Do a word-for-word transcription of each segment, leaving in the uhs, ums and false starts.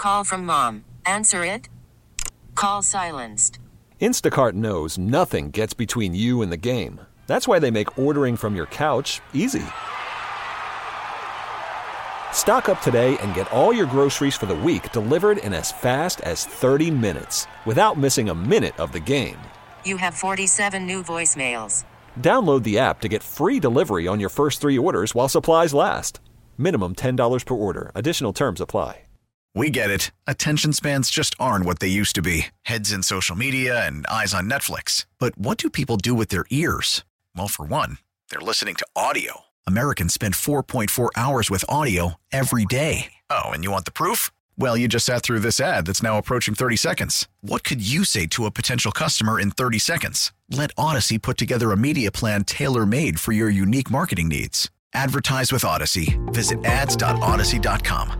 Call from mom. Answer it. Call silenced. Instacart knows nothing gets between you and the game. That's why they make ordering from your couch easy. Stock up today and get all your groceries for the week delivered in as fast as thirty minutes without missing a minute of the game. You have forty-seven new voicemails. Download the app to get free delivery on your first three orders while supplies last. Minimum ten dollars per order. Additional terms apply. We get it. Attention spans just aren't what they used to be. Heads in social media and eyes on Netflix. But what do people do with their ears? Well, for one, they're listening to audio. Americans spend four point four hours with audio every day. Oh, and you want the proof? Well, you just sat through this ad that's now approaching thirty seconds. What could you say to a potential customer in thirty seconds? Let Odyssey put together a media plan tailor-made for your unique marketing needs. Advertise with Odyssey. Visit ads dot odyssey dot com.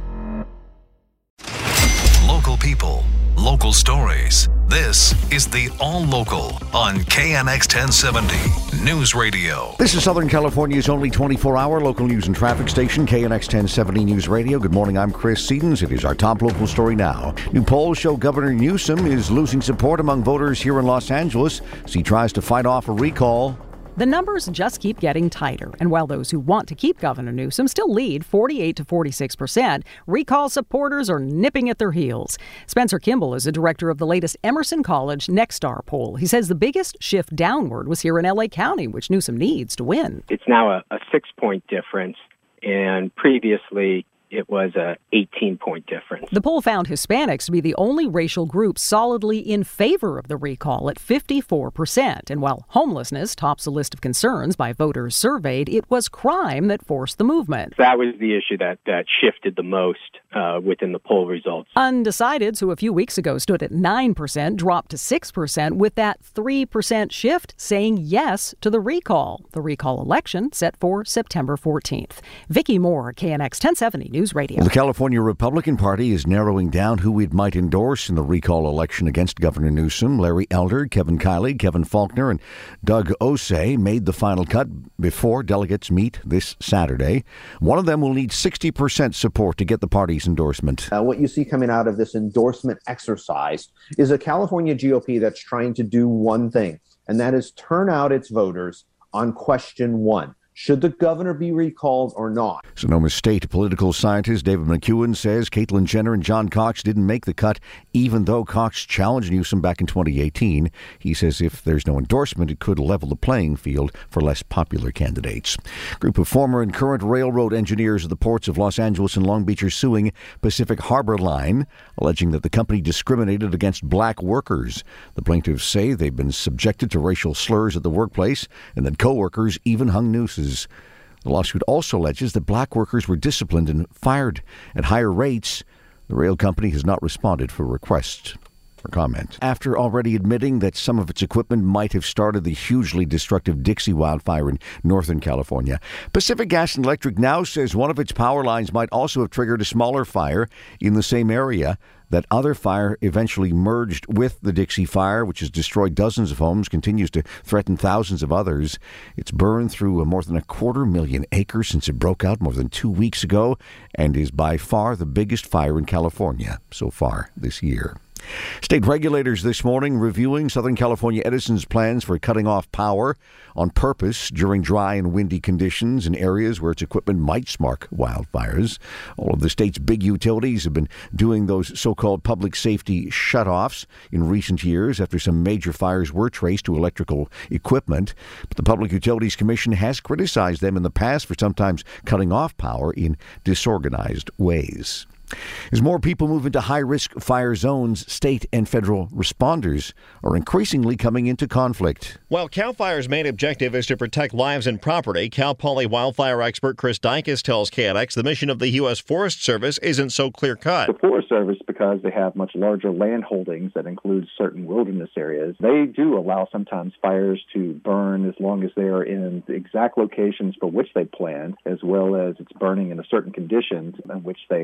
Local people, local stories. This is the All Local on K N X ten seventy News Radio. This is Southern California's only twenty-four hour local news and traffic station, K N X ten seventy News Radio. Good morning, I'm Chris Sedens. It is our top local story now. New polls show Governor Newsom is losing support among voters here in Los Angeles as he tries to fight off a recall. The numbers just keep getting tighter, and while those who want to keep Governor Newsom still lead forty-eight to forty-six percent, recall supporters are nipping at their heels. Spencer Kimball is the director of the latest Emerson College Nexstar poll. He says the biggest shift downward was here in L A County, which Newsom needs to win. It's now a, a six-point difference, and previously it was a eighteen-point difference. The poll found Hispanics to be the only racial group solidly in favor of the recall at fifty-four percent. And while homelessness tops a list of concerns by voters surveyed, it was crime that forced the movement. That was the issue that, that shifted the most uh, within the poll results. Undecideds, who a few weeks ago stood at nine percent, dropped to six percent, with that three percent shift saying yes to the recall. The recall election set for September fourteenth. Vicki Moore, K N X ten seventy News Radio. The California Republican Party is narrowing down who it might endorse in the recall election against Governor Newsom. Larry Elder, Kevin Kiley, Kevin Faulkner, and Doug Ose made the final cut before delegates meet this Saturday. One of them will need sixty percent support to get the party's endorsement. Uh, what you see coming out of this endorsement exercise is a California G O P that's trying to do one thing, and that is turn out its voters on question one. Should the governor be recalled or not? Sonoma State political scientist David McEwen says Caitlyn Jenner and John Cox didn't make the cut, even though Cox challenged Newsom back in twenty eighteen. He says if there's no endorsement, it could level the playing field for less popular candidates. A group of former and current railroad engineers of the ports of Los Angeles and Long Beach are suing Pacific Harbor Line, alleging that the company discriminated against black workers. The plaintiffs say they've been subjected to racial slurs at the workplace and that co-workers even hung nooses. The lawsuit also alleges that black workers were disciplined and fired at higher rates. The rail company has not responded for requests for comment. After already admitting that some of its equipment might have started the hugely destructive Dixie wildfire in Northern California, Pacific Gas and Electric now says one of its power lines might also have triggered a smaller fire in the same area. That other fire eventually merged with the Dixie Fire, which has destroyed dozens of homes, continues to threaten thousands of others. It's burned through more than a quarter million acres since it broke out more than two weeks ago and is by far the biggest fire in California so far this year. State regulators this morning reviewing Southern California Edison's plans for cutting off power on purpose during dry and windy conditions in areas where its equipment might spark wildfires. All of the state's big utilities have been doing those so-called public safety shutoffs in recent years after some major fires were traced to electrical equipment. But the Public Utilities Commission has criticized them in the past for sometimes cutting off power in disorganized ways. As more people move into high-risk fire zones, state and federal responders are increasingly coming into conflict. While CAL FIRE's main objective is to protect lives and property, Cal Poly wildfire expert Chris Dykes tells K N X the mission of the U S Forest Service isn't so clear-cut. The Forest Service, because they have much larger land holdings that include certain wilderness areas, they do allow sometimes fires to burn as long as they are in the exact locations for which they planned, as well as it's burning in a certain conditions in which they find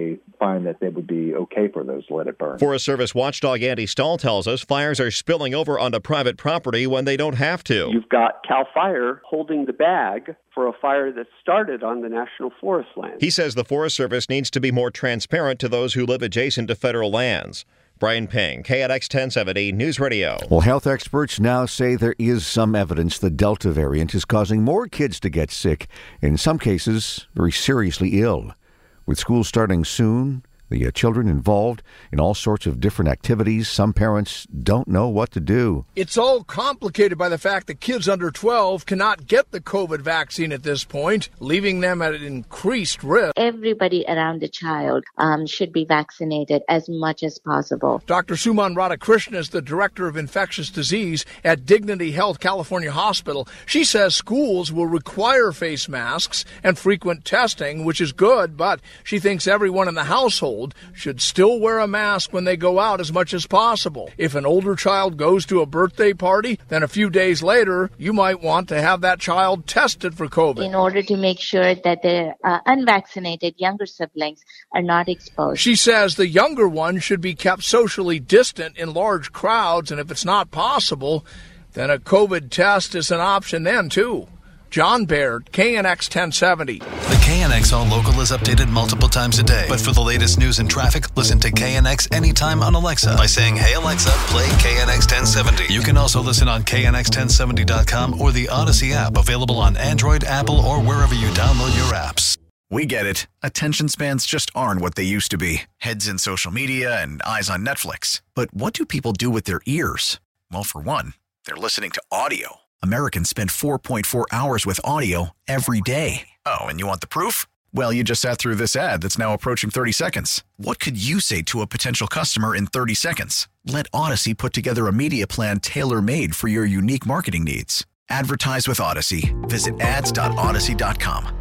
find that they would be okay for those to let it burn. Forest Service watchdog Andy Stahl tells us fires are spilling over onto private property when they don't have to. You've got CAL FIRE holding the bag for a fire that started on the National Forest land. He says the Forest Service needs to be more transparent to those who live adjacent to federal lands. Brian Ping, K N X ten seventy News Radio. Well, health experts now say there is some evidence the Delta variant is causing more kids to get sick, in some cases very seriously ill. With school starting soon, the uh, children involved in all sorts of different activities, some parents don't know what to do. It's all complicated by the fact that kids under twelve cannot get the COVID vaccine at this point, leaving them at an increased risk. Everybody around the child um, should be vaccinated as much as possible. Doctor Suman Radhakrishnan is the director of infectious disease at Dignity Health California Hospital. She says schools will require face masks and frequent testing, which is good, but she thinks everyone in the household should still wear a mask when they go out as much as possible. If an older child goes to a birthday party, then a few days later, you might want to have that child tested for COVID. In order to make sure that the uh, unvaccinated younger siblings are not exposed. She says the younger ones should be kept socially distant in large crowds, and if it's not possible, then a COVID test is an option then, too. John Baird, K N X ten seventy. The K N X All Local is updated multiple times a day. But for the latest news and traffic, listen to K N X anytime on Alexa by saying, "Hey Alexa, play K N X ten seventy." You can also listen on K N X ten seventy dot com or the Odyssey app, available on Android, Apple, or wherever you download your apps. We get it. Attention spans just aren't what they used to be. Heads in social media and eyes on Netflix. But what do people do with their ears? Well, for one, they're listening to audio. Americans spend four point four hours with audio every day. Oh, and you want the proof? Well, you just sat through this ad that's now approaching thirty seconds. What could you say to a potential customer in thirty seconds? Let Odyssey put together a media plan tailor-made for your unique marketing needs. Advertise with Odyssey. Visit ads dot odyssey dot com.